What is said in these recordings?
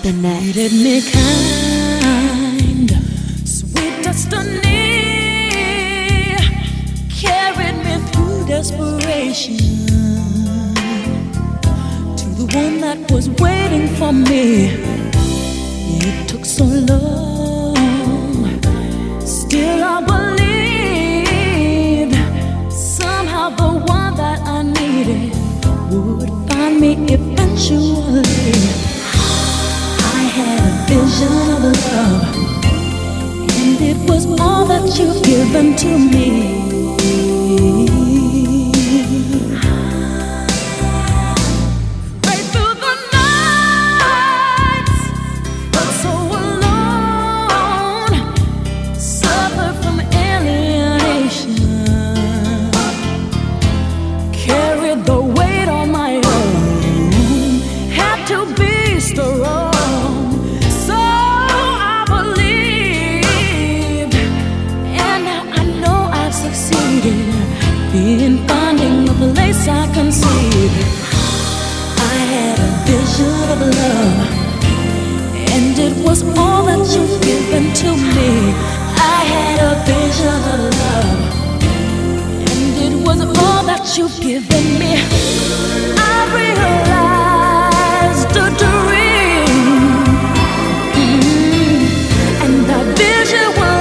the next. Treated me kind, sweet destiny, carried me through desperation to the one that was waiting for me. It took so long, still I believed somehow the one that I needed would find me eventually. I had a vision of love, and it was all that you've given to me. Right through the nights, felt so alone, suffered from alienation, carried the weight on my own, had to be strong. In finding a place I conceived, I had a vision of love, and it was all that you've given to me. I had a vision of love, and it was all that you've given me. I realized a dream, and that vision was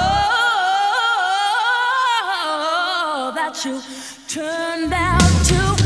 you turned out to